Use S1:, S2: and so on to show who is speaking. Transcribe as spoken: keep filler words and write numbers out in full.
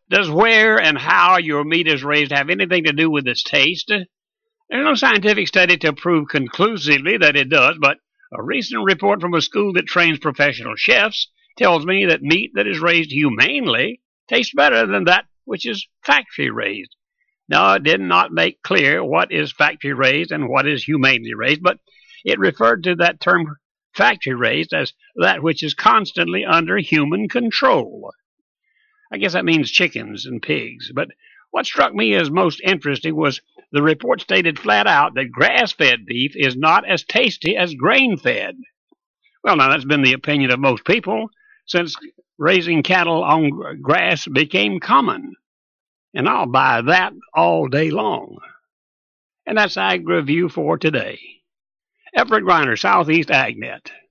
S1: Does where and how your meat is raised have anything to do with its taste? There's no scientific study to prove conclusively that it does, but a recent report from a school that trains professional chefs tells me that meat that is raised humanely tastes better than that which is factory raised. Now, it did not make clear what is factory raised and what is humanely raised, but it referred to that term factory raised as that which is constantly under human control. I guess that means chickens and pigs, but what struck me as most interesting was the report stated flat out that grass-fed beef is not as tasty as grain-fed. Well, now, that's been the opinion of most people since raising cattle on grass became common. And I'll buy that all day long. And that's Ag Review for today. Everett Griner, Southeast AgNet.